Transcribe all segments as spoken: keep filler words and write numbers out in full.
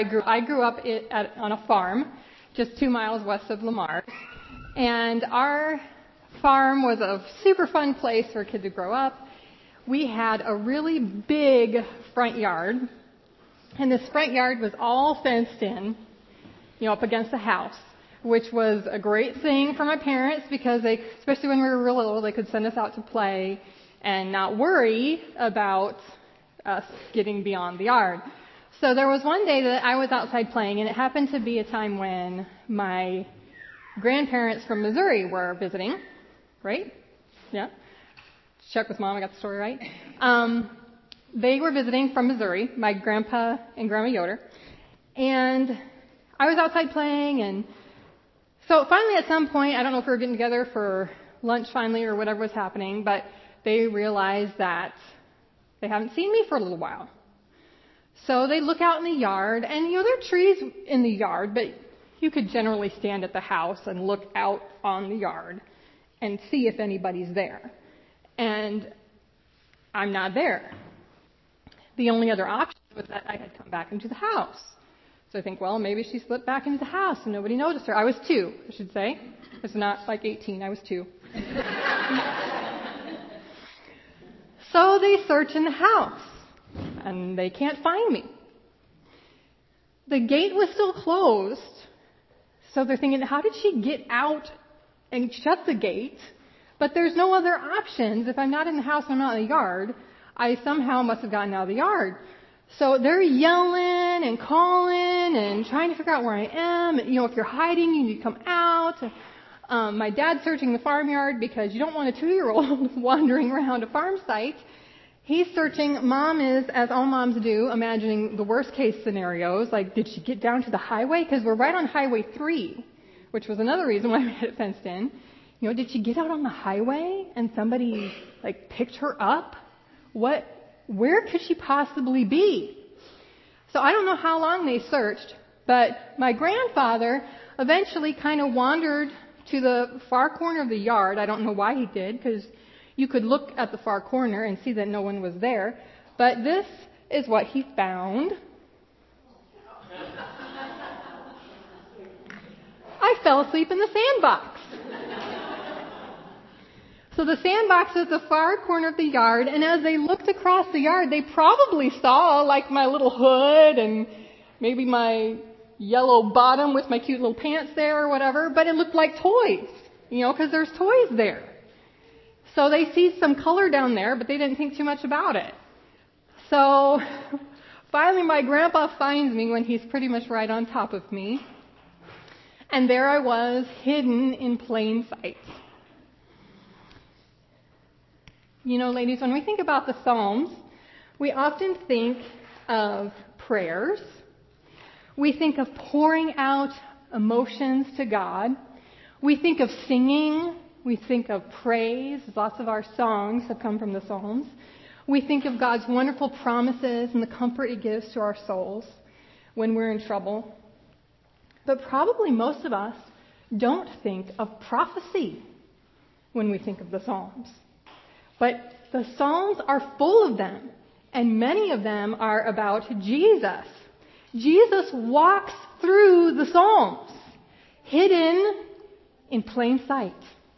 I grew, I grew up it, at, on a farm just two miles west of Lamar. And our farm was a super fun place for a kid to grow up. We had a really big front yard. And this front yard was all fenced in, you know, up against the house, which was a great thing for my parents because they, especially when we were real little, they could send us out to play and not worry about us getting beyond the yard. So there was one day that I was outside playing, and it happened to be a time when my grandparents from Missouri were visiting, right? Yeah. Check with Mom, I got the story right. Um, they were visiting from Missouri, my grandpa and Grandma Yoder, and I was outside playing, and so finally at some point, I don't know if we were getting together for lunch finally or whatever was happening, but they realized that they haven't seen me for a little while. So they look out in the yard, and you know, there are trees in the yard, but you could generally stand at the house and look out on the yard and see if anybody's there. And I'm not there. The only other option was that I had come back into the house. So I think, well, maybe she slipped back into the house and nobody noticed her. I was two, I should say. I was not like eighteen, I was two. So they search in the house, and they can't find me. The gate was still closed, so they're thinking, how did she get out and shut the gate? But there's no other options. If I'm not in the house and I'm not in the yard, I somehow must have gotten out of the yard. So they're yelling and calling and trying to figure out where I am. You know, if you're hiding, you need to come out. Um, my dad's searching the farmyard because you don't want a two-year-old wandering around a farm site. He's searching. Mom is, as all moms do, imagining the worst-case scenarios. Like, did she get down to the highway? Because we're right on Highway three, which was another reason why we had it fenced in. You know, did she get out on the highway and somebody, like, picked her up? What? Where could she possibly be? So I don't know how long they searched, but my grandfather eventually kind of wandered to the far corner of the yard. I don't know why he did, because you could look at the far corner and see that no one was there. But this is what he found. I fell asleep in the sandbox. So the sandbox is the far corner of the yard, and as they looked across the yard, they probably saw like my little hood and maybe my yellow bottom with my cute little pants there or whatever, but it looked like toys, you know, because there's toys there. So they see some color down there, but they didn't think too much about it. So finally my grandpa finds me when he's pretty much right on top of me, and there I was, hidden in plain sight. You know, ladies, when we think about the Psalms, we often think of prayers. We think of pouring out emotions to God. We think of singing. We think of praise. Lots of our songs have come from the Psalms. We think of God's wonderful promises and the comfort He gives to our souls when we're in trouble. But probably most of us don't think of prophecy when we think of the Psalms. But the Psalms are full of them, and many of them are about Jesus. Jesus walks through the Psalms, hidden in plain sight.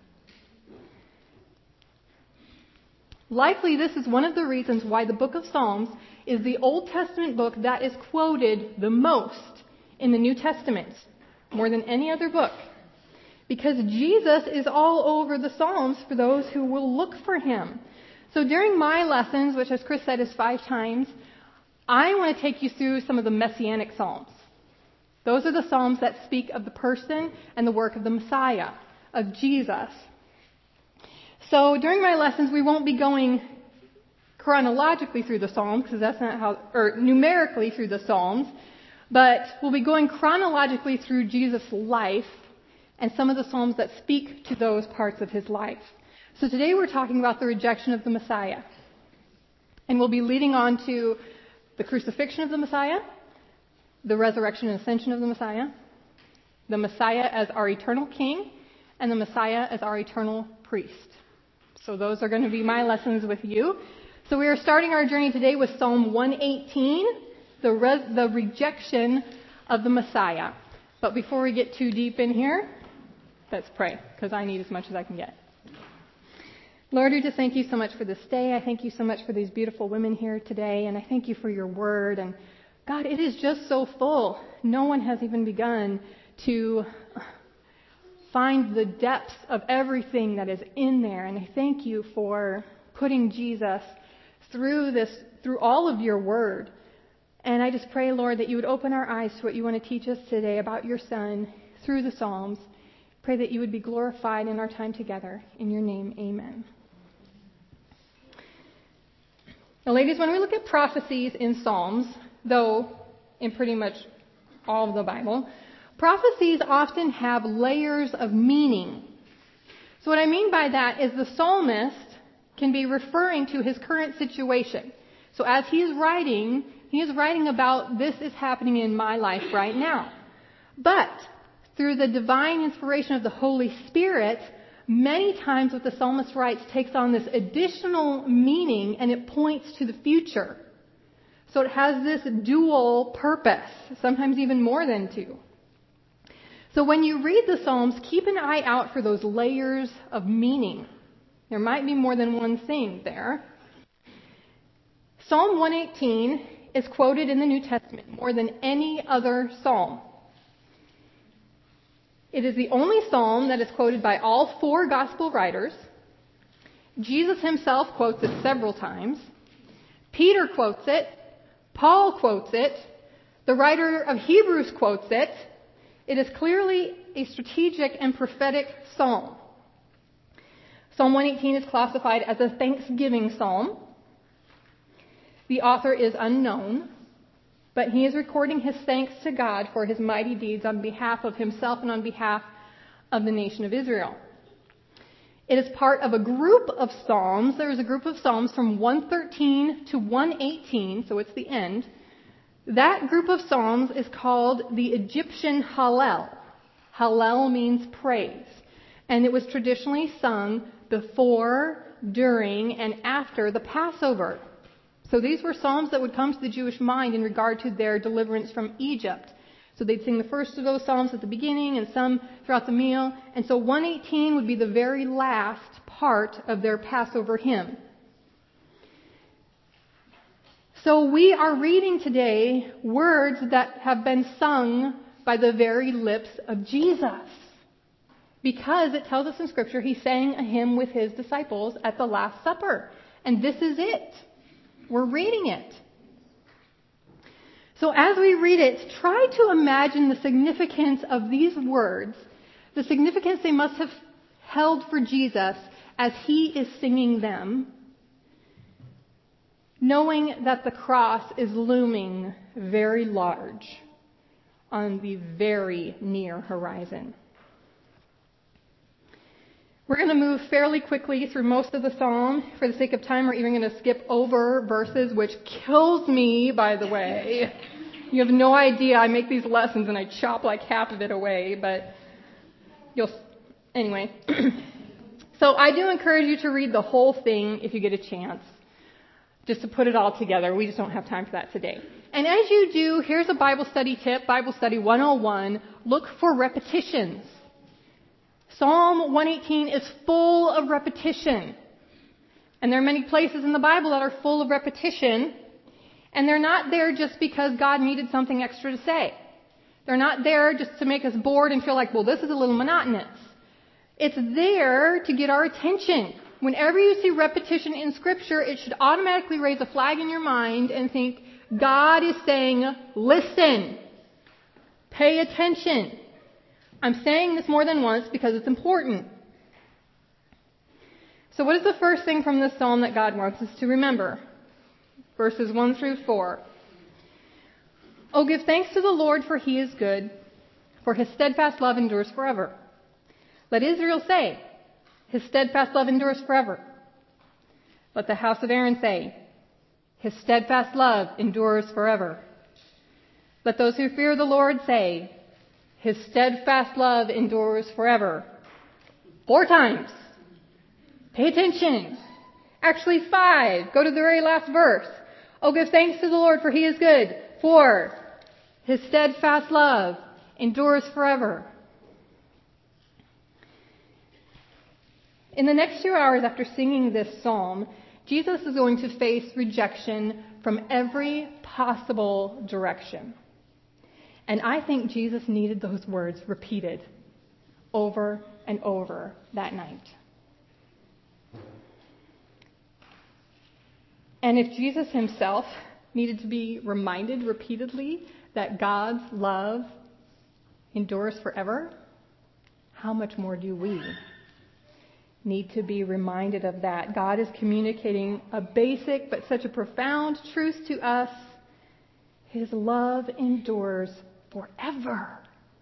Likely this is one of the reasons why the book of Psalms is the Old Testament book that is quoted the most in the New Testament, more than any other book. Because Jesus is all over the Psalms for those who will look for Him. So during my lessons, which as Chris said is five times, I want to take you through some of the Messianic Psalms. Those are the Psalms that speak of the person and the work of the Messiah, of Jesus. So during my lessons, we won't be going chronologically through the Psalms, because that's not how, or numerically through the Psalms, but we'll be going chronologically through Jesus' life and some of the Psalms that speak to those parts of His life. So today we're talking about the rejection of the Messiah. And we'll be leading on to the crucifixion of the Messiah, the resurrection and ascension of the Messiah, the Messiah as our eternal King, and the Messiah as our eternal priest. So those are going to be my lessons with you. So we are starting our journey today with Psalm one eighteen, the, res- the rejection of the Messiah. But before we get too deep in here, let's pray, because I need as much as I can get. Lord, we just thank you so much for this day. I thank you so much for these beautiful women here today, and I thank you for your word. And God, it is just so full. No one has even begun to find the depths of everything that is in there. And I thank you for putting Jesus through this, through all of your word. And I just pray, Lord, that you would open our eyes to what you want to teach us today about your Son through the Psalms. Pray that you would be glorified in our time together. In your name, amen. Now, ladies, when we look at prophecies in Psalms, though in pretty much all of the Bible, prophecies often have layers of meaning. So what I mean by that is the psalmist can be referring to his current situation. So as he is writing, he is writing about this is happening in my life right now. But through the divine inspiration of the Holy Spirit, many times what the psalmist writes takes on this additional meaning and it points to the future. So it has this dual purpose, sometimes even more than two. So when you read the Psalms, keep an eye out for those layers of meaning. There might be more than one thing there. Psalm one eighteen is quoted in the New Testament more than any other psalm. It is the only psalm that is quoted by all four gospel writers. Jesus himself quotes it several times. Peter quotes it. Paul quotes it. The writer of Hebrews quotes it. It is clearly a strategic and prophetic psalm. Psalm one eighteen is classified as a thanksgiving psalm. The author is unknown, but he is recording his thanks to God for his mighty deeds on behalf of himself and on behalf of the nation of Israel. It is part of a group of psalms. There is a group of psalms from one thirteen to one eighteen, so it's the end. That group of psalms is called the Egyptian Hallel. Hallel means praise. And it was traditionally sung before, during, and after the Passover. So these were psalms that would come to the Jewish mind in regard to their deliverance from Egypt. So they'd sing the first of those psalms at the beginning and some throughout the meal. And so one eighteen would be the very last part of their Passover hymn. So we are reading today words that have been sung by the very lips of Jesus. Because it tells us in Scripture he sang a hymn with his disciples at the Last Supper. And this is it. We're reading it. So as we read it, try to imagine the significance of these words, the significance they must have held for Jesus as he is singing them, knowing that the cross is looming very large on the very near horizon. We're going to move fairly quickly through most of the psalm. For the sake of time, we're even going to skip over verses, which kills me, by the way. You have no idea. I make these lessons and I chop like half of it away, but you'll, anyway. So I do encourage you to read the whole thing if you get a chance, just to put it all together. We just don't have time for that today. And as you do, here's a Bible study tip, Bible Study one oh one. Look for repetitions. Psalm one eighteen is full of repetition. And there are many places in the Bible that are full of repetition. And they're not there just because God needed something extra to say. They're not there just to make us bored and feel like, well, this is a little monotonous. It's there to get our attention. Whenever you see repetition in Scripture, it should automatically raise a flag in your mind and think, God is saying, listen, pay attention. I'm saying this more than once because it's important. So what is the first thing from this psalm that God wants us to remember? Verses one through four. Oh, give thanks to the Lord, for he is good, for his steadfast love endures forever. Let Israel say, his steadfast love endures forever. Let the house of Aaron say, his steadfast love endures forever. Let those who fear the Lord say, his steadfast love endures forever. Four times. Pay attention. Actually, five. Go to the very last verse. Oh, give thanks to the Lord, for he is good, For his steadfast love endures forever. In the next few hours after singing this psalm, Jesus is going to face rejection from every possible direction. And I think Jesus needed those words repeated over and over that night. And if Jesus himself needed to be reminded repeatedly that God's love endures forever, how much more do we need to be reminded of that? God is communicating a basic but such a profound truth to us. His love endures forever.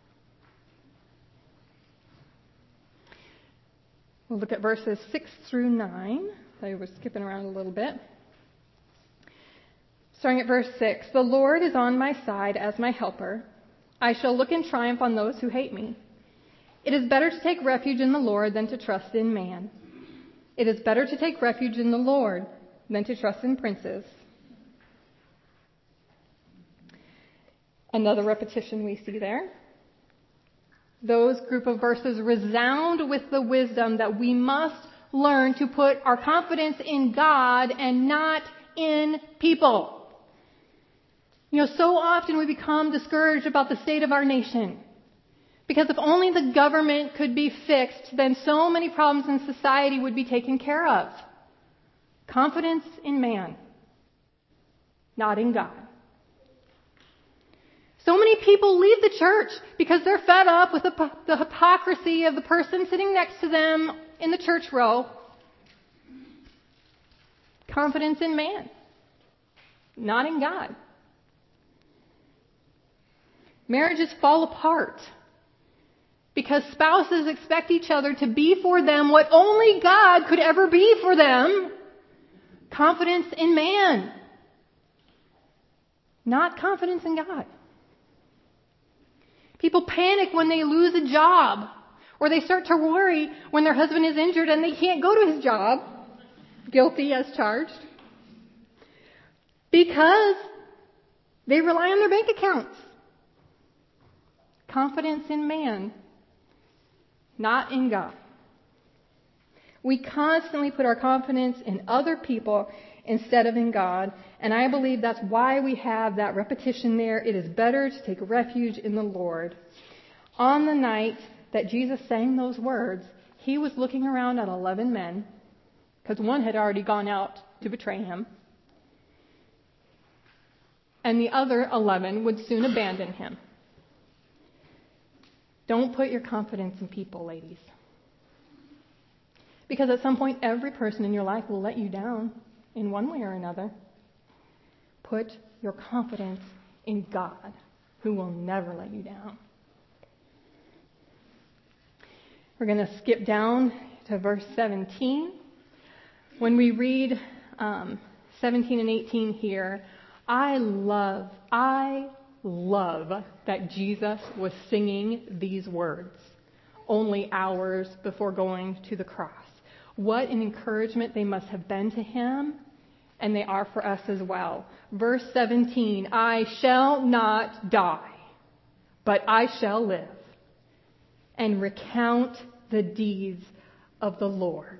We'll look at verses six through nine. I was skipping around a little bit. Starting at verse six. The Lord is on my side as my helper. I shall look in triumph on those who hate me. It is better to take refuge in the Lord than to trust in man. It is better to take refuge in the Lord than to trust in princes. Another repetition we see there. Those group of verses resound with the wisdom that we must learn to put our confidence in God and not in people. You know, so often we become discouraged about the state of our nation. Because if only the government could be fixed, then so many problems in society would be taken care of. Confidence in man, not in God. So many people leave the church because they're fed up with the, the hypocrisy of the person sitting next to them in the church row. Confidence in man, not in God. Marriages fall apart because spouses expect each other to be for them what only God could ever be for them. Confidence in man, not confidence in God. People panic when they lose a job, or they start to worry when their husband is injured and they can't go to his job, guilty as charged, because they rely on their bank accounts. Confidence in man, not in God. We constantly put our confidence in other people instead of in God, and I believe that's why we have that repetition there. It is better to take refuge in the Lord. On the night that Jesus sang those words, he was looking around at eleven men, because one had already gone out to betray him, and the other eleven would soon abandon him. Don't put your confidence in people, ladies. Because at some point, every person in your life will let you down in one way or another. Put your confidence in God, who will never let you down. We're going to skip down to verse seventeen. When we read um, seventeen and eighteen here, I love, I love that Jesus was singing these words only hours before going to the cross. What an encouragement they must have been to him, and they are for us as well. Verse seventeen, I shall not die, but I shall live and recount the deeds of the Lord.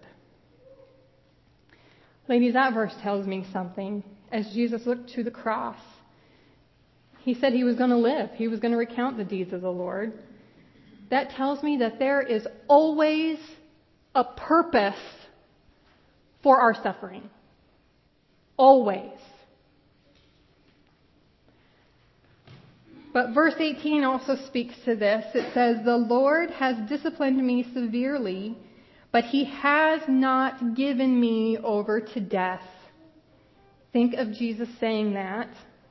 Ladies, that verse tells me something. As Jesus looked to the cross, he said he was going to live. He was going to recount the deeds of the Lord. That tells me that there is always a purpose for our suffering. Always. But verse eighteen also speaks to this. It says, the Lord has disciplined me severely, but he has not given me over to death. Think of Jesus saying that.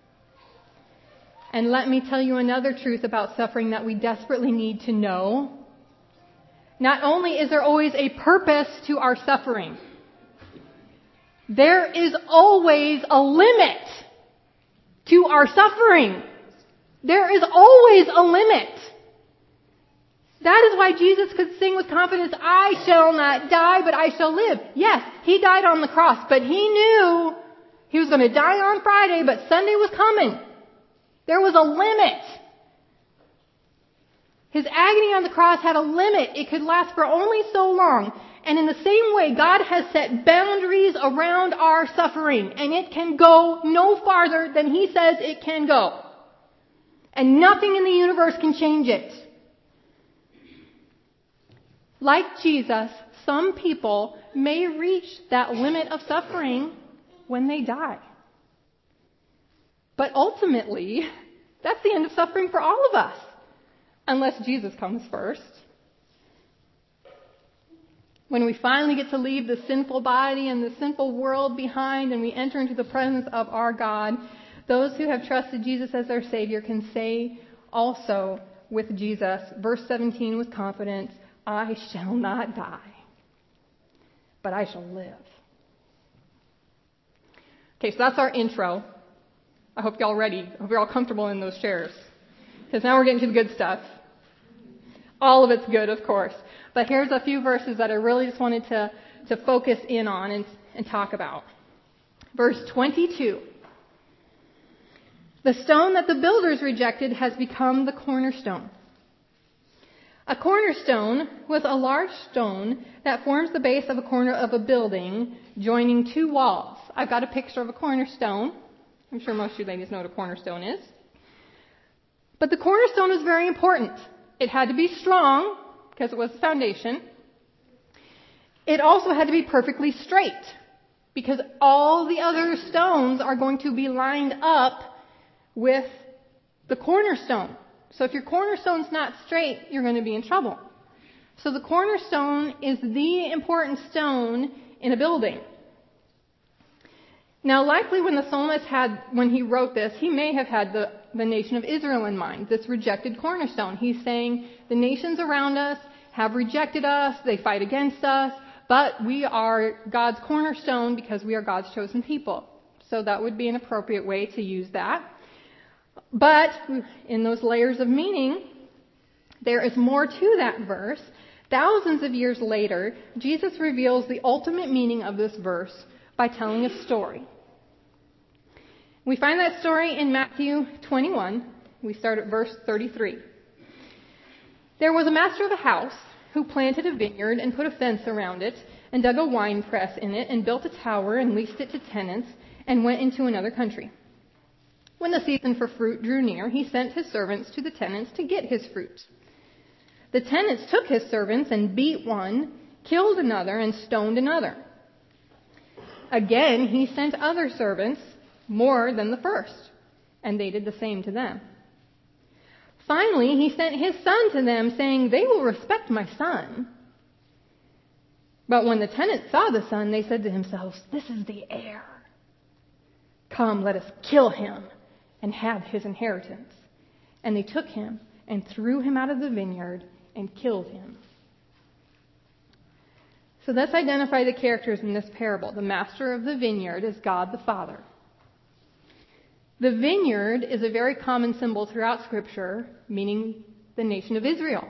And let me tell you another truth about suffering that we desperately need to know. Not only is there always a purpose to our suffering, there is always a limit to our suffering. There is always a limit. That is why Jesus could sing with confidence, I shall not die, but I shall live. Yes, he died on the cross, but he knew he was going to die on Friday, but Sunday was coming. There was a limit. His agony on the cross had a limit. It could last for only so long. And in the same way, God has set boundaries around our suffering, and it can go no farther than He says it can go. And nothing in the universe can change it. Like Jesus, some people may reach that limit of suffering when they die. But ultimately, that's the end of suffering for all of us, unless Jesus comes first. When we finally get to leave the sinful body and the sinful world behind and we enter into the presence of our God, those who have trusted Jesus as their Savior can say also with Jesus, verse seventeen with confidence, I shall not die, but I shall live. Okay, so that's our intro. I hope you're all ready. I hope you're all comfortable in those chairs. Because now we're getting to the good stuff. All of it's good, of course. But here's a few verses that I really just wanted to, to focus in on and, and talk about. Verse twenty-two. The stone that the builders rejected has become the cornerstone. A cornerstone was a large stone that forms the base of a corner of a building joining two walls. I've got a picture of a cornerstone. I'm sure most of you ladies know what a cornerstone is. But the cornerstone was very important. It had to be strong because it was the foundation. It also had to be perfectly straight because all the other stones are going to be lined up with the cornerstone. So if your cornerstone's not straight, you're going to be in trouble. So the cornerstone is the important stone in a building. Now, likely when the psalmist had, when he wrote this, he may have had the, the nation of Israel in mind, this rejected cornerstone. He's saying the nations around us have rejected us, they fight against us, but we are God's cornerstone because we are God's chosen people. So that would be an appropriate way to use that. But in those layers of meaning, there is more to that verse. Thousands of years later, Jesus reveals the ultimate meaning of this verse by telling a story. We find that story in Matthew twenty-one. We start at verse thirty-three. There was a master of a house who planted a vineyard and put a fence around it and dug a wine press in it and built a tower and leased it to tenants and went into another country. When the season for fruit drew near, he sent his servants to the tenants to get his fruit. The tenants took his servants and beat one, killed another, and stoned another. Again, he sent other servants, more than the first, and they did the same to them. Finally, he sent his son to them, saying, they will respect my son. But when the tenants saw the son, they said to themselves, this is the heir. Come, let us kill him and have his inheritance. And they took him and threw him out of the vineyard and killed him. So let's identify the characters in this parable. The master of the vineyard is God the Father. The vineyard is a very common symbol throughout Scripture, meaning the nation of Israel.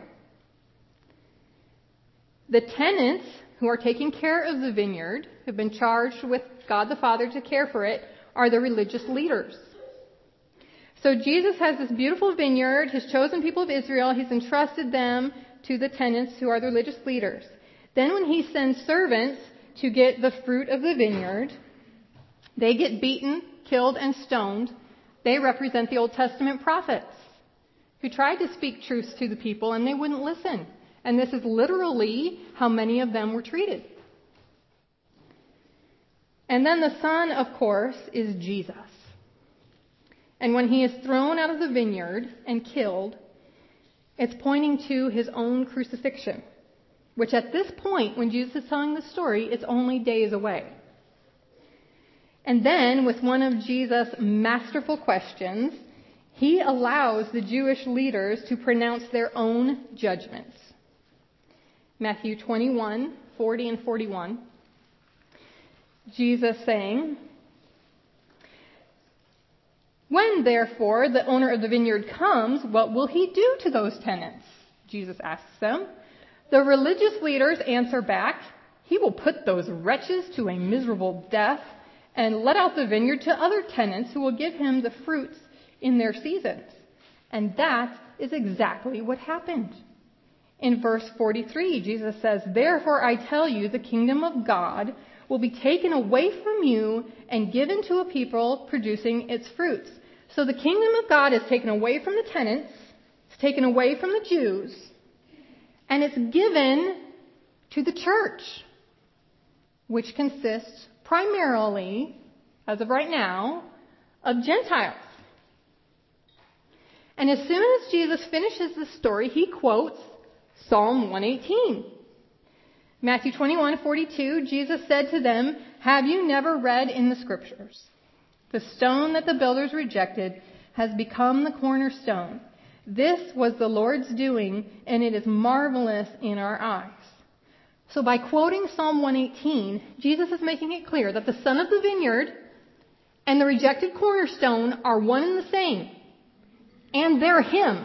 The tenants who are taking care of the vineyard, who have been charged with God the Father to care for it, are the religious leaders. So Jesus has this beautiful vineyard, his chosen people of Israel. He's entrusted them to the tenants who are the religious leaders. Then when he sends servants to get the fruit of the vineyard, they get beaten, killed, and stoned. They represent the Old Testament prophets who tried to speak truth to the people and they wouldn't listen. And this is literally how many of them were treated. And then the son, of course, is Jesus. And when he is thrown out of the vineyard and killed, it's pointing to his own crucifixion, which at this point, when Jesus is telling the story, it's only days away. And then, with one of Jesus' masterful questions, he allows the Jewish leaders to pronounce their own judgments. Matthew twenty-one, forty and forty-one. Jesus saying, when, therefore, the owner of the vineyard comes, what will he do to those tenants? Jesus asks them. The religious leaders answer back, he will put those wretches to a miserable death and let out the vineyard to other tenants who will give him the fruits in their seasons. And that is exactly what happened. In verse forty-three, Jesus says, "Therefore I tell you, the kingdom of God will be taken away from you and given to a people producing its fruits." So the kingdom of God is taken away from the tenants, it's taken away from the Jews, and it's given to the church, which consists primarily, as of right now, of Gentiles. And as soon as Jesus finishes the story, he quotes Psalm one eighteen. Matthew twenty-one forty-two, Jesus said to them, "Have you never read in the scriptures? The stone that the builders rejected has become the cornerstone. This was the Lord's doing, and it is marvelous in our eyes." So by quoting Psalm one eighteen, Jesus is making it clear that the son of the vineyard and the rejected cornerstone are one and the same. And they're him.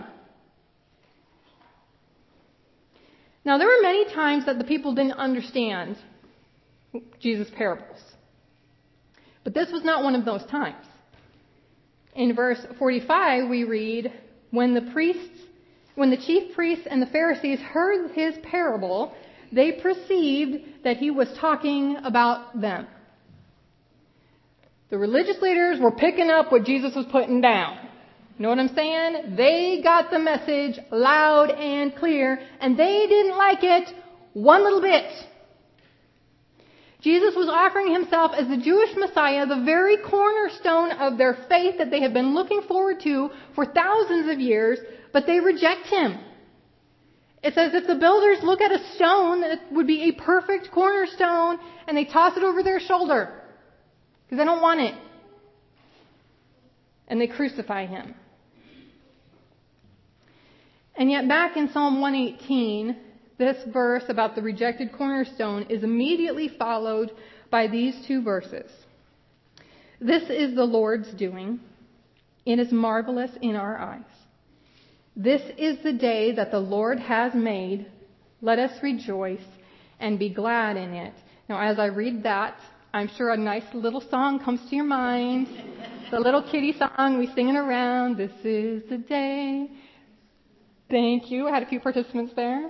Now, there were many times that the people didn't understand Jesus' parables. But this was not one of those times. In verse forty-five, we read, when the priests, when the chief priests and the Pharisees heard his parable, they perceived that he was talking about them. The religious leaders were picking up what Jesus was putting down. You know what I'm saying? They got the message loud and clear, and they didn't like it one little bit. Jesus was offering himself as the Jewish Messiah, the very cornerstone of their faith that they had been looking forward to for thousands of years, but they reject him. It's as if the builders look at a stone that would be a perfect cornerstone, and they toss it over their shoulder because they don't want it. And they crucify him. And yet back in Psalm one eighteen, this verse about the rejected cornerstone is immediately followed by these two verses. "This is the Lord's doing. It is marvelous in our eyes. This is the day that the Lord has made. Let us rejoice and be glad in it." Now, as I read that, I'm sure a nice little song comes to your mind. The little kiddie song we sing it around. This is the day. Thank you. I had a few participants there.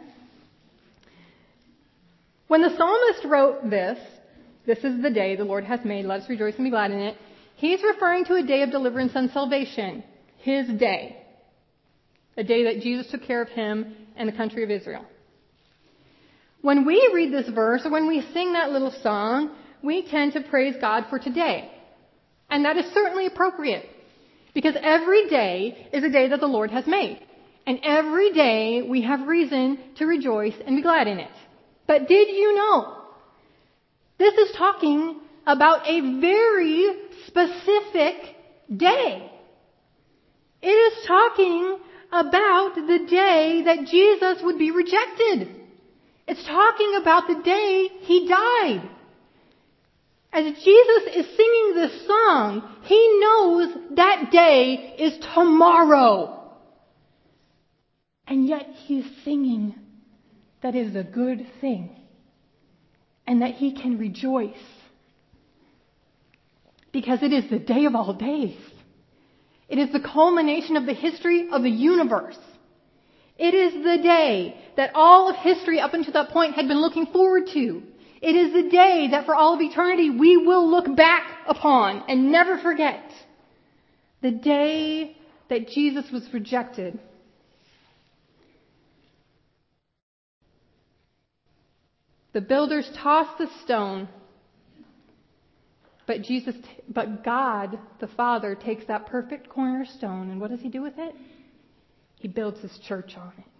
When the psalmist wrote this, "This is the day the Lord has made, let us rejoice and be glad in it," he's referring to a day of deliverance and salvation, his day. A day that Jesus took care of him and the country of Israel. When we read this verse, or when we sing that little song, we tend to praise God for today. And that is certainly appropriate, because every day is a day that the Lord has made. And every day we have reason to rejoice and be glad in it. But did you know? This is talking about a very specific day. It is talking about the day that Jesus would be rejected. It's talking about the day he died. As Jesus is singing this song, he knows that day is tomorrow. And yet he's singing that it is a good thing and that he can rejoice because it is the day of all days. It is the culmination of the history of the universe. It is the day that all of history up until that point had been looking forward to. It is the day that for all of eternity we will look back upon and never forget. The day that Jesus was rejected. The builders tossed the stone, but Jesus, but God, the Father, takes that perfect cornerstone, and what does he do with it? He builds his church on it.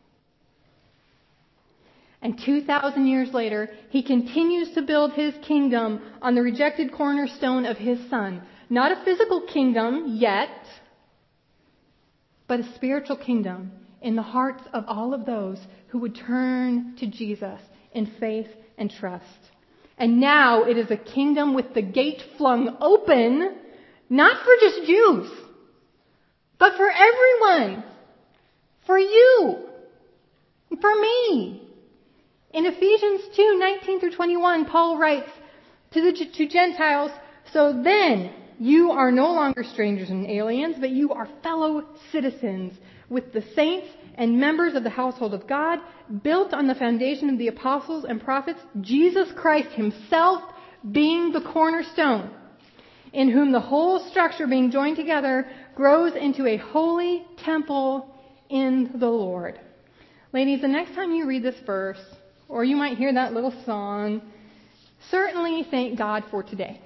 And two thousand years later, he continues to build his kingdom on the rejected cornerstone of his Son. Not a physical kingdom yet, but a spiritual kingdom in the hearts of all of those who would turn to Jesus in faith and trust. And now it is a kingdom with the gate flung open, not for just Jews, but for everyone. For you. For me. In Ephesians two nineteen through twenty-one, Paul writes to the to Gentiles, "So then, you are no longer strangers and aliens, but you are fellow citizens with the saints and members of the household of God, built on the foundation of the apostles and prophets, Jesus Christ himself being the cornerstone, in whom the whole structure being joined together grows into a holy temple in the Lord. Ladies, the next time you read this verse, or you might hear that little song, certainly thank God for today.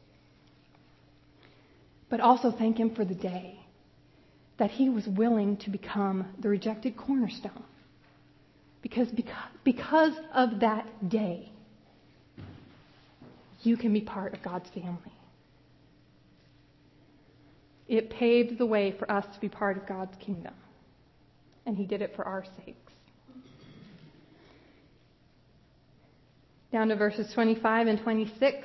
But also thank him for the day that he was willing to become the rejected cornerstone. Because, because, because of that day, you can be part of God's family. It paved the way for us to be part of God's kingdom. And he did it for our sakes. Down to verses twenty-five and twenty-six.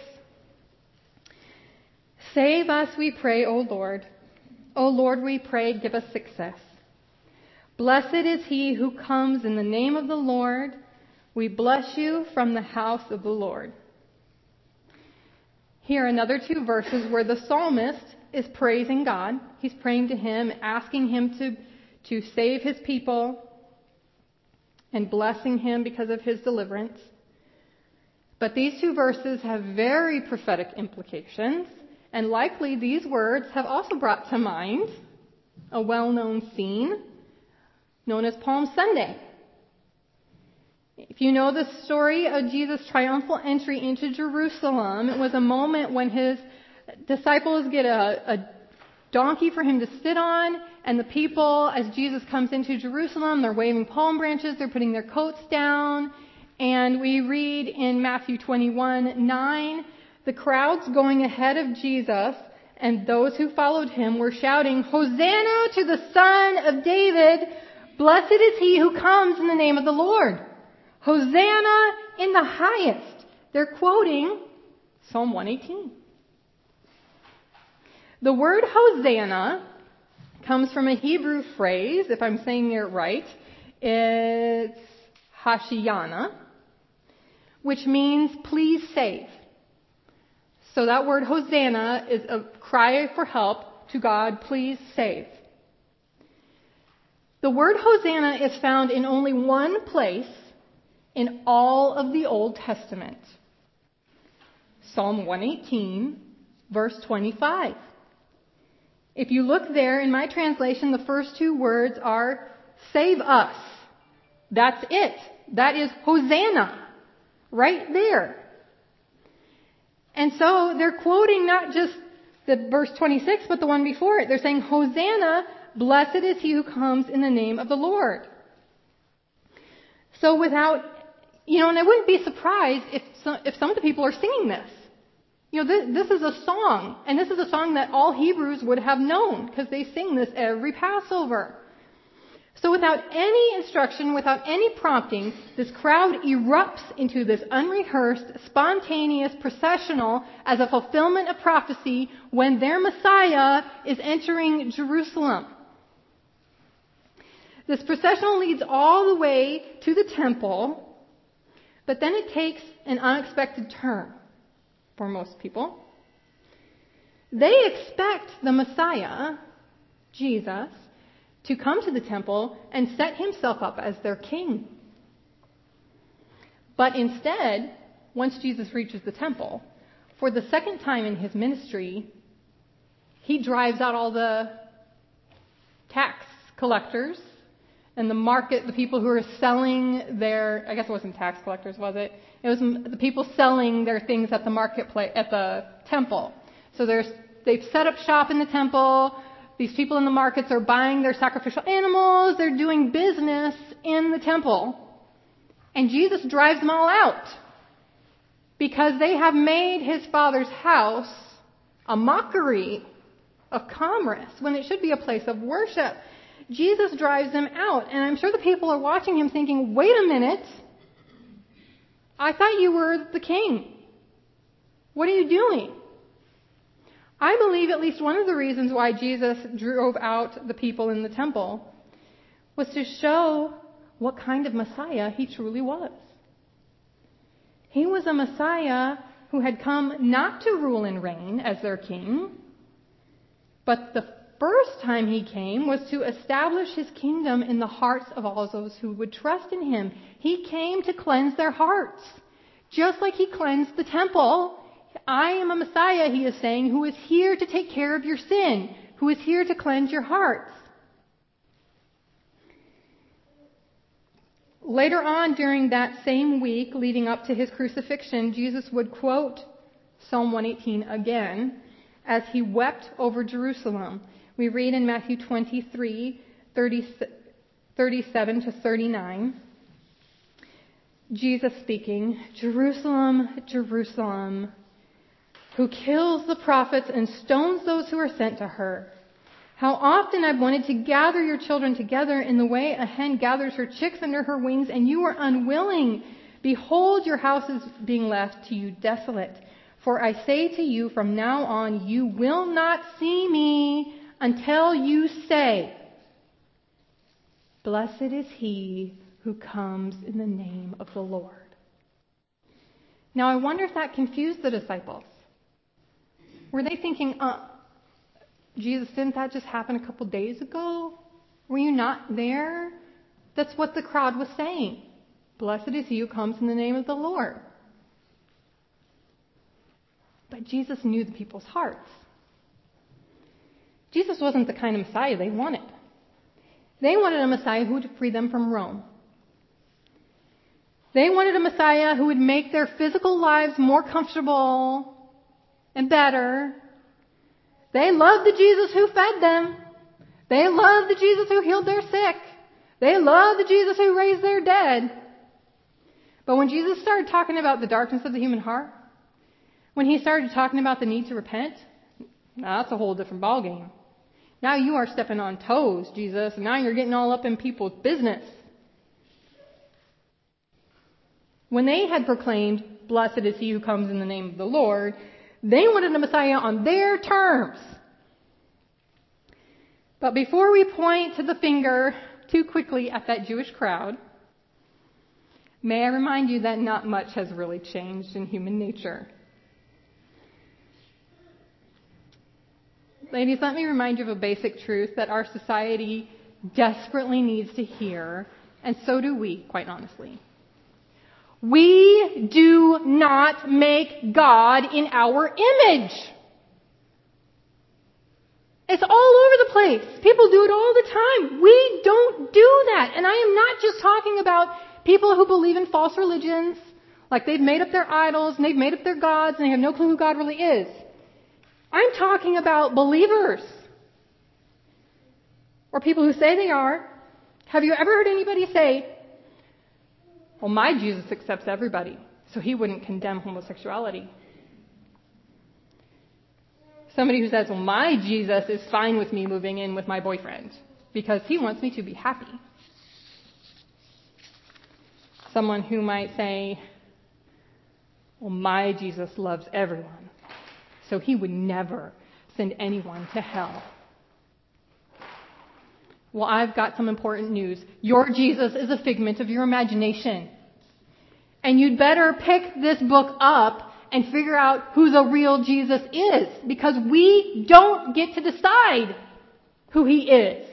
Save us, we pray, O Lord. O Lord, we pray, give us success. Blessed is he who comes in the name of the Lord. We bless you from the house of the Lord. Here are another two verses where the psalmist is praising God. He's praying to him, asking him to, to save his people and blessing him because of his deliverance. But these two verses have very prophetic implications. And likely these words have also brought to mind a well-known scene known as Palm Sunday. If you know the story of Jesus' triumphal entry into Jerusalem, it was a moment when his disciples get a, a donkey for him to sit on, and the people, as Jesus comes into Jerusalem, they're waving palm branches, they're putting their coats down, and we read in Matthew twenty-one nine, the crowds going ahead of Jesus and those who followed him were shouting, Hosanna to the Son of David! Blessed is he who comes in the name of the Lord! Hosanna in the highest! They're quoting Psalm one eighteen. The word Hosanna comes from a Hebrew phrase, if I'm saying it right. It's Hashiana, which means please save. So that word Hosanna is a cry for help to God, please save. The word Hosanna is found in only one place in all of the Old Testament. Psalm one eighteen, verse twenty-five. If you look there in my translation, the first two words are save us. That's it. That is Hosanna. Right there. And so they're quoting not just the verse twenty-six, but the one before it. They're saying, Hosanna, blessed is he who comes in the name of the Lord. So without, you know, and I wouldn't be surprised if some, if some of the people are singing this. You know, this, this is a song, and this is a song that all Hebrews would have known, because they sing this every Passover. So without any instruction, without any prompting, this crowd erupts into this unrehearsed, spontaneous processional as a fulfillment of prophecy when their Messiah is entering Jerusalem. This processional leads all the way to the temple, but then it takes an unexpected turn for most people. They expect the Messiah, Jesus, to come to the temple and set himself up as their king. But instead, once Jesus reaches the temple, for the second time in his ministry, he drives out all the tax collectors and the market, the people who are selling their, I guess it wasn't tax collectors, was it? It was the people selling their things at the marketplace, at the temple. So there's, they've set up shop in the temple. These people in the markets are buying their sacrificial animals. They're doing business in the temple. And Jesus drives them all out because they have made his Father's house a mockery of commerce when it should be a place of worship. Jesus drives them out. And I'm sure the people are watching him thinking, wait a minute. I thought you were the king. What are you doing? I believe at least one of the reasons why Jesus drove out the people in the temple was to show what kind of Messiah he truly was. He was a Messiah who had come not to rule and reign as their king, But the first time he came was to establish his kingdom in the hearts of all those who would trust in him. He came to cleanse their hearts, just like he cleansed the temple. I am a Messiah, he is saying, who is here to take care of your sin, who is here to cleanse your hearts. Later on during that same week leading up to his crucifixion, Jesus would quote Psalm one eighteen again as he wept over Jerusalem. We read in Matthew twenty-three, thirty-seven to thirty-nine, Jesus speaking, "Jerusalem, Jerusalem, who kills the prophets and stones those who are sent to her. How often I've wanted to gather your children together in the way a hen gathers her chicks under her wings, and you are unwilling. Behold, your house is being left to you desolate. For I say to you, from now on you will not see me until you say, 'Blessed is he who comes in the name of the Lord.'" Now I wonder if that confused the disciples. Were they thinking, uh, Jesus, didn't that just happen a couple days ago? Were you not there? That's what the crowd was saying. Blessed is he who comes in the name of the Lord. But Jesus knew the people's hearts. Jesus wasn't the kind of Messiah they wanted. They wanted a Messiah who would free them from Rome. They wanted a Messiah who would make their physical lives more comfortable and better. They loved the Jesus who fed them. They loved the Jesus who healed their sick. They loved the Jesus who raised their dead. But when Jesus started talking about the darkness of the human heart, when he started talking about the need to repent, now that's a whole different ballgame. Now you are stepping on toes, Jesus, and now you're getting all up in people's business. When they had proclaimed, "Blessed is he who comes in the name of the Lord," they wanted a Messiah on their terms. But before we point to the finger too quickly at that Jewish crowd, may I remind you that not much has really changed in human nature. Ladies, let me remind you of a basic truth that our society desperately needs to hear, and so do we, quite honestly. We do not make God in our image. It's all over the place. People do it all the time. We don't do that. And I am not just talking about people who believe in false religions, like they've made up their idols and they've made up their gods and they have no clue who God really is. I'm talking about believers, or people who say they are. Have you ever heard anybody say, "Well, my Jesus accepts everybody, so he wouldn't condemn homosexuality"? Somebody who says, "Well, my Jesus is fine with me moving in with my boyfriend because he wants me to be happy." Someone who might say, "Well, my Jesus loves everyone, so he would never send anyone to hell." Well, I've got some important news. Your Jesus is a figment of your imagination. And you'd better pick this book up and figure out who the real Jesus is, because we don't get to decide who he is.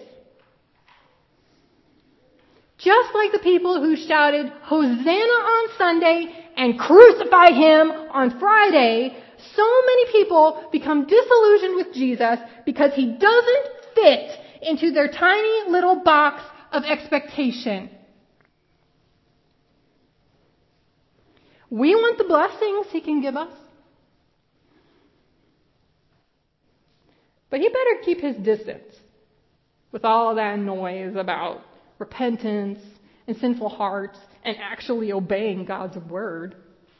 Just like the people who shouted Hosanna on Sunday and crucify him on Friday, so many people become disillusioned with Jesus because he doesn't fit into their tiny little box of expectation. We want the blessings he can give us, but he better keep his distance with all that noise about repentance and sinful hearts and actually obeying God's word.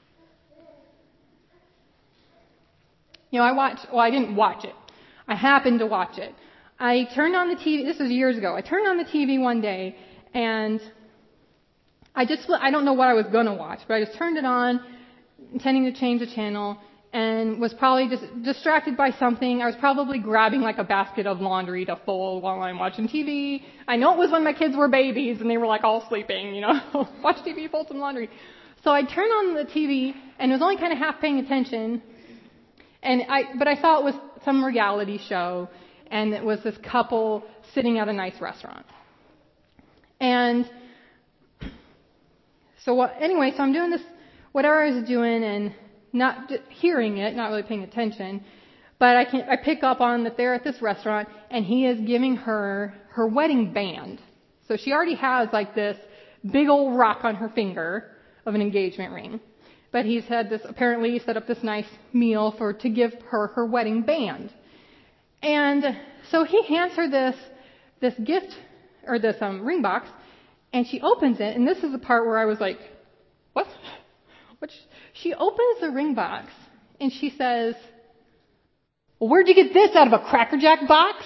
You know, I watched, well, I didn't watch it. I happened to watch it. I turned on the T V, this was years ago. I turned on the T V one day and I just, I don't know what I was going to watch, but I just turned it on, intending to change the channel, and was probably just distracted by something. I was probably grabbing like a basket of laundry to fold while I'm watching T V. I know it was when my kids were babies and they were like all sleeping, you know, watch T V, fold some laundry. So I turned on the T V and was only kind of half paying attention. And I, but I saw it was some reality show. and it was this couple sitting at a nice restaurant. And so what, anyway, so I'm doing this, whatever I was doing, and not hearing it, not really paying attention, but I can I pick up on that they're at this restaurant, and he is giving her her wedding band. So she already has like this big old rock on her finger of an engagement ring. But he's had this, apparently set up this nice meal for, to give her her wedding band. And so he hands her this, this gift, or this um, ring box, and she opens it, and this is the part where I was like, what? what? She opens the ring box, and she says, well, where'd you get this, out of a Cracker Jack box?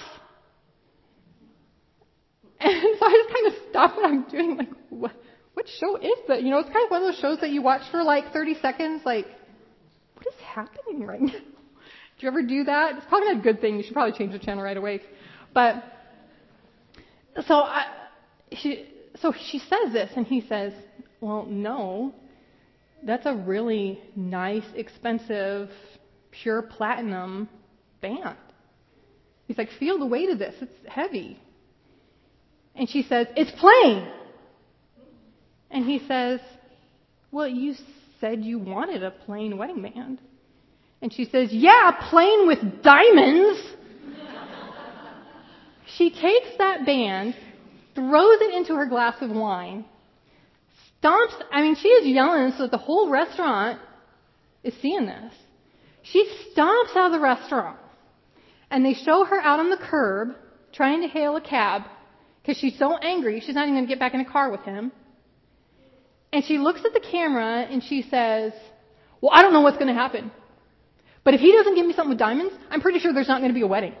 And so I just kind of stopped what I'm doing, like, what? What show is that? You know, it's kind of one of those shows that you watch for like thirty seconds, like, what is happening right now? Do you ever do that? It's probably not a good thing. You should probably change the channel right away. But, so I, she, so she says this, and he says, well, no, that's a really nice, expensive, pure platinum band. He's like, feel the weight of this. It's heavy. And she says, it's plain. And he says, well, you said you wanted a plain wedding band. And she says, yeah, plain with diamonds. She takes that band, throws it into her glass of wine, stomps, I mean, she is yelling so that the whole restaurant is seeing this. She stomps out of the restaurant, and they show her out on the curb trying to hail a cab because she's so angry she's not even going to get back in a car with him. And she looks at the camera and she says, well, I don't know what's going to happen, but if he doesn't give me something with diamonds, I'm pretty sure there's not going to be a wedding.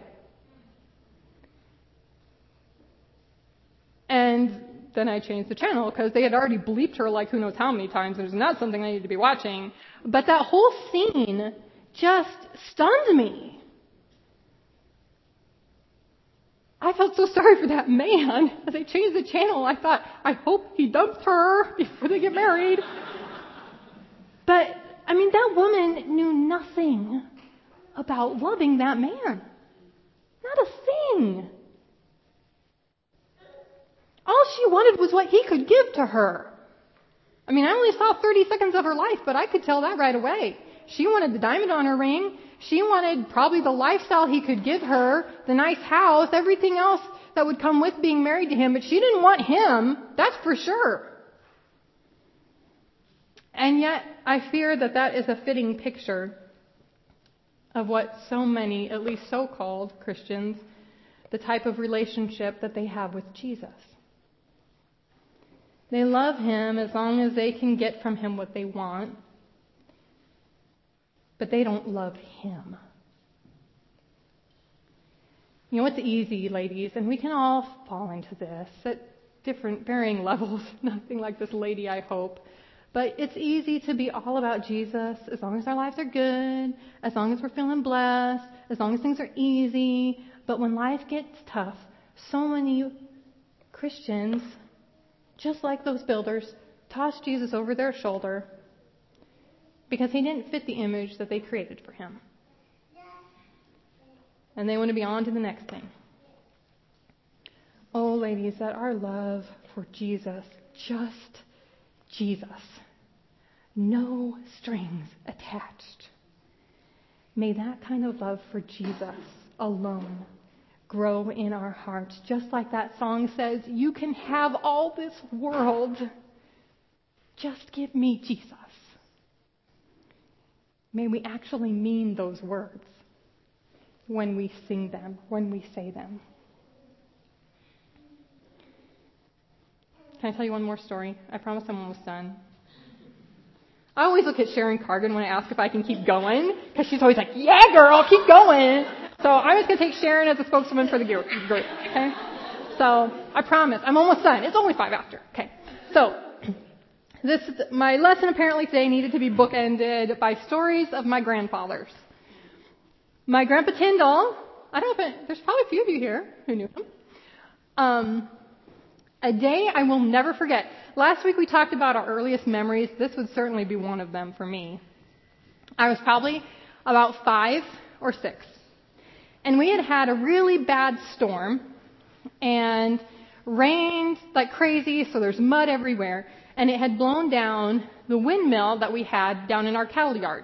And then I changed the channel because they had already bleeped her like who knows how many times. It was not something I needed to be watching. But that whole scene just stunned me. I felt so sorry for that man. As I changed the channel, I thought, I hope he dumps her before they get married. But, I mean, that woman knew nothing about loving that man. Not a thing. All she wanted was what he could give to her. I mean, I only saw thirty seconds of her life, but I could tell that right away. She wanted the diamond on her ring. She wanted probably the lifestyle he could give her, the nice house, everything else that would come with being married to him. But she didn't want him, that's for sure. And yet, I fear that that is a fitting picture of what so many, at least so-called Christians, the type of relationship that they have with Jesus. They love him as long as they can get from him what they want, but they don't love him. You know, it's easy, ladies, and we can all fall into this at different, varying levels. Nothing like this lady, I hope. But it's easy to be all about Jesus as long as our lives are good, as long as we're feeling blessed, as long as things are easy. But when life gets tough, so many Christians, just like those builders, toss Jesus over their shoulder because he didn't fit the image that they created for him. And they want to be on to the next thing. Oh, ladies, that our love for Jesus, just Jesus, no strings attached. May that kind of love for Jesus alone grow in our hearts. Just like that song says, you can have all this world. Just give me Jesus. May we actually mean those words when we sing them, when we say them. Can I tell you one more story? I promise I'm almost done. I always look at Sharon Cargan when I ask if I can keep going, because she's always like, yeah, girl, keep going. So I'm just going to take Sharon as a spokeswoman for the group, okay? So I promise, I'm almost done. It's only five after, okay? So this, my lesson apparently today needed to be bookended by stories of my grandfathers. My Grandpa Tyndall, I don't know if it, there's probably a few of you here who knew him. Um, a day I will never forget. Last week we talked about our earliest memories. This would certainly be one of them for me. I was probably about five or six. And we had had a really bad storm and rained like crazy, so there's mud everywhere. And it had blown down the windmill that we had down in our cattle yard.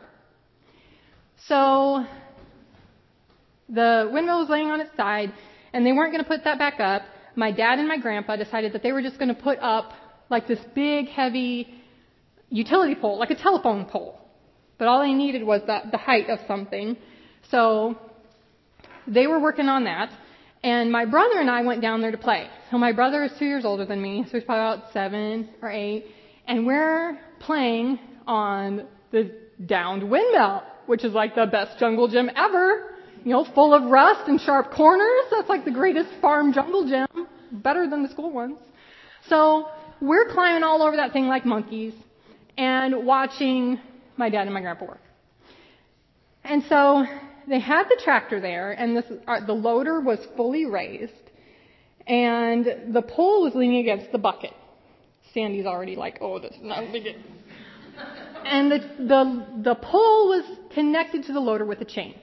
So the windmill was laying on its side, and they weren't going to put that back up. My dad and my grandpa decided that they were just going to put up like this big, heavy utility pole, like a telephone pole. But all they needed was that, the height of something. So they were working on that. And my brother and I went down there to play. So my brother is two years older than me, so he's probably about seven or eight. And we're playing on the downed windmill, which is like the best jungle gym ever. You know, full of rust and sharp corners. That's like the greatest farm jungle gym. Better than the school ones. So we're climbing all over that thing like monkeys and watching my dad and my grandpa work. And so they had the tractor there, and this, uh, the loader was fully raised, and the pole was leaning against the bucket. Sandy's already like, oh, this is not big. And the, the, the pole was connected to the loader with a chain.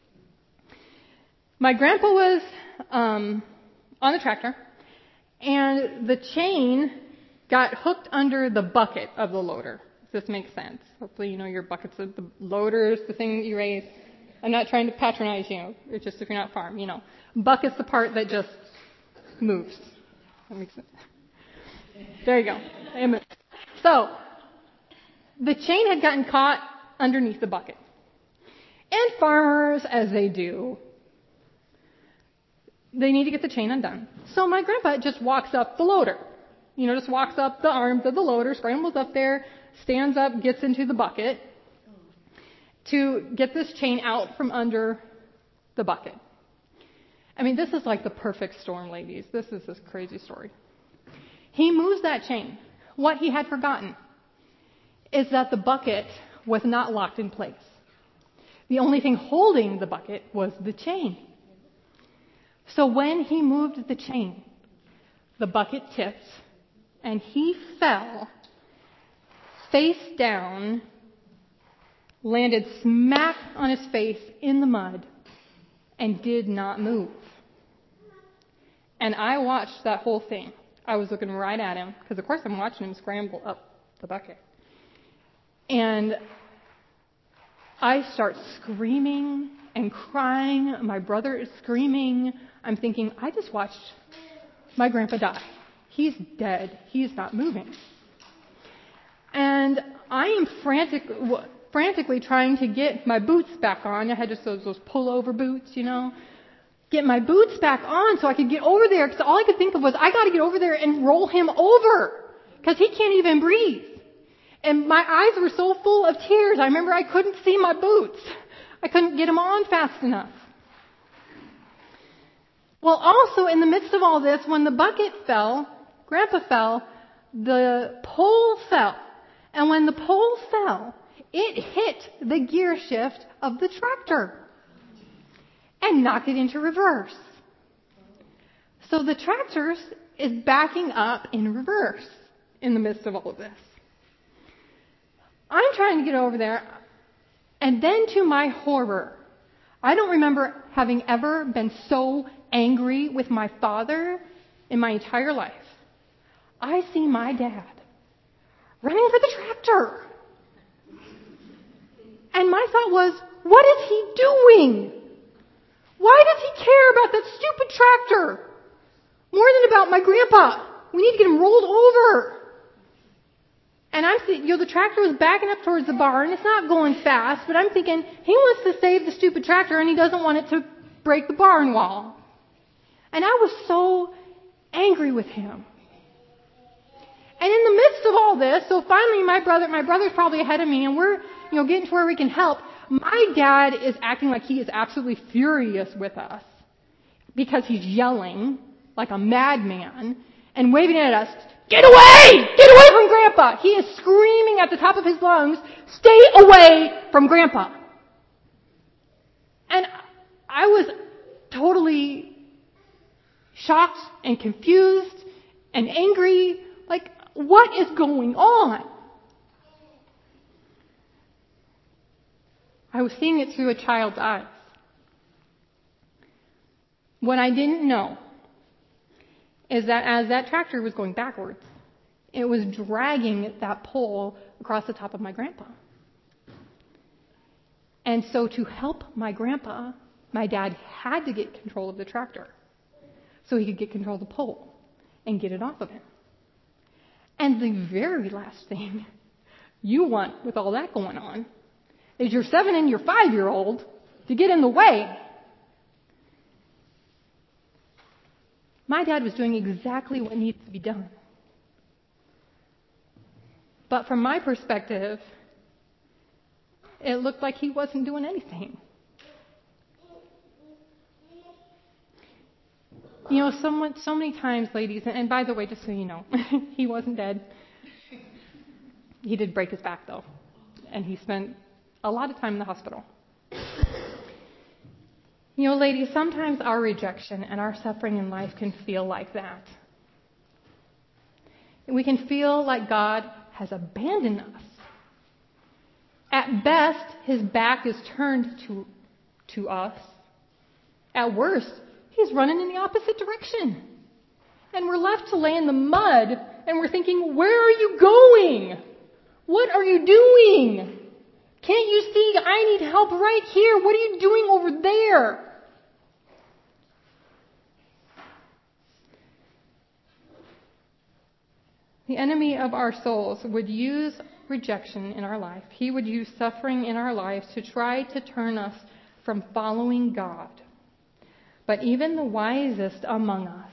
My grandpa was um, on the tractor, and the chain got hooked under the bucket of the loader. If this makes sense. Hopefully you know your buckets. The loader is the thing that you raise. I'm not trying to patronize you. It's just if you're not farm, you know. Bucket's the part that just moves. That makes sense. There you go. Amen. So, the chain had gotten caught underneath the bucket. And farmers, as they do, they need to get the chain undone. So my grandpa just walks up the loader. You know, just walks up the arms of the loader, scrambles up there, stands up, gets into the bucket to get this chain out from under the bucket. I mean, this is like the perfect storm, ladies. This is this crazy story. He moves that chain. What he had forgotten is that the bucket was not locked in place. The only thing holding the bucket was the chain. So when he moved the chain, the bucket tipped, and he fell face down, landed smack on his face in the mud, and did not move. And I watched that whole thing. I was looking right at him, because of course I'm watching him scramble up the bucket. And I start screaming and crying. My brother is screaming. I'm thinking, I just watched my grandpa die. He's dead. He's not moving. And I am frantic, frantically trying to get my boots back on. I had just those, those pullover boots, you know. Get my boots back on so I could get over there, because all I could think of was, I got to get over there and roll him over, because he can't even breathe. And my eyes were so full of tears, I remember I couldn't see my boots. I couldn't get them on fast enough. Well, also in the midst of all this, when the bucket fell, Grandpa fell, the pole fell. And when the pole fell, it hit the gear shift of the tractor and knocked it into reverse. So the tractor is backing up in reverse in the midst of all of this. I'm trying to get over there, and then to my horror, I don't remember having ever been so angry with my father in my entire life. I see my dad running for the tractor. And my thought was, what is he doing? Why does he care about that stupid tractor more than about my grandpa? We need to get him rolled over. And I'm thinking, you know, the tractor was backing up towards the barn. It's not going fast, but I'm thinking, he wants to save the stupid tractor and he doesn't want it to break the barn wall. And I was so angry with him. And in the midst of all this, so finally my brother, my brother's probably ahead of me, and we're, you know, getting to where we can help. My dad is acting like he is absolutely furious with us because he's yelling like a madman and waving at us, "Get away! Get away from Grandpa!" He is screaming at the top of his lungs, "Stay away from Grandpa!" And I was totally shocked and confused and angry. Like, what is going on? I was seeing it through a child's eyes. What I didn't know is that as that tractor was going backwards, it was dragging that pole across the top of my grandpa. And so to help my grandpa, my dad had to get control of the tractor so he could get control of the pole and get it off of him. And the very last thing you want with all that going on is your seven and your five-year-old to get in the way. My dad was doing exactly what needed to be done. But from my perspective, it looked like he wasn't doing anything. You know, someone, so many times, ladies, and by the way, just so you know, he wasn't dead. He did break his back, though, and he spent a lot of time in the hospital. You know, ladies, sometimes our rejection and our suffering in life can feel like that. We can feel like God has abandoned us. At best, his back is turned to, to us. At worst, he's running in the opposite direction. And we're left to lay in the mud, and we're thinking, where are you going? What are you doing? Can't you see I need help right here? What are you doing over there? The enemy of our souls would use rejection in our life. He would use suffering in our lives to try to turn us from following God. But even the wisest among us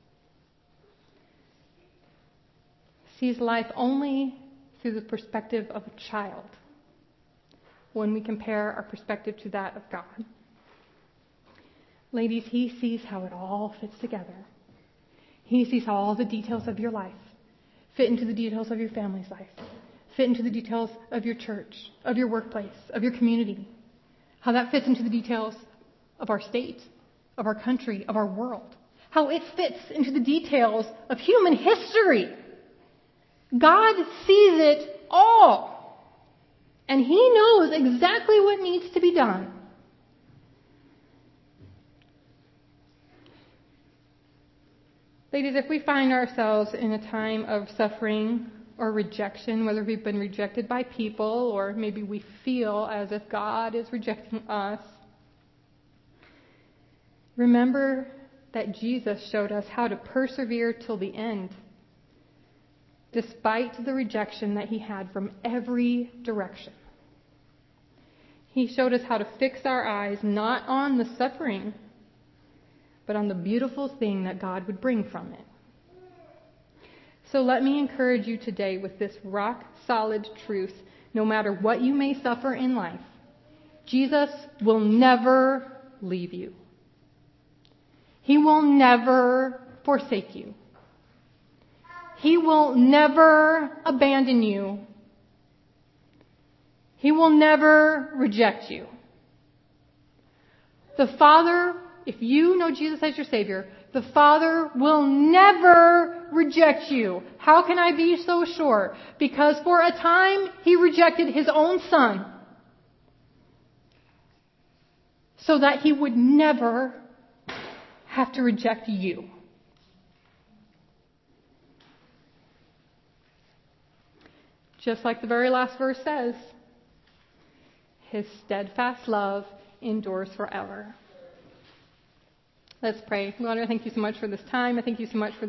sees life only through the perspective of a child when we compare our perspective to that of God. Ladies, he sees how it all fits together. He sees how all the details of your life fit into the details of your family's life, fit into the details of your church, of your workplace, of your community, how that fits into the details of our state, of our country, of our world, how it fits into the details of human history. God sees it all, and he knows exactly what needs to be done. Ladies, if we find ourselves in a time of suffering or rejection, whether we've been rejected by people or maybe we feel as if God is rejecting us, remember that Jesus showed us how to persevere till the end, despite the rejection that he had from every direction. He showed us how to fix our eyes not on the suffering, but on the beautiful thing that God would bring from it. So let me encourage you today with this rock-solid truth. No matter what you may suffer in life, Jesus will never leave you. He will never forsake you. He will never abandon you. He will never reject you. The Father, if you know Jesus as your Savior, the Father will never reject you. How can I be so sure? Because for a time, he rejected his own Son so that he would never have to reject you. Just like the very last verse says, his steadfast love endures forever. Let's pray. Lord, I thank you so much for this time. I thank you so much for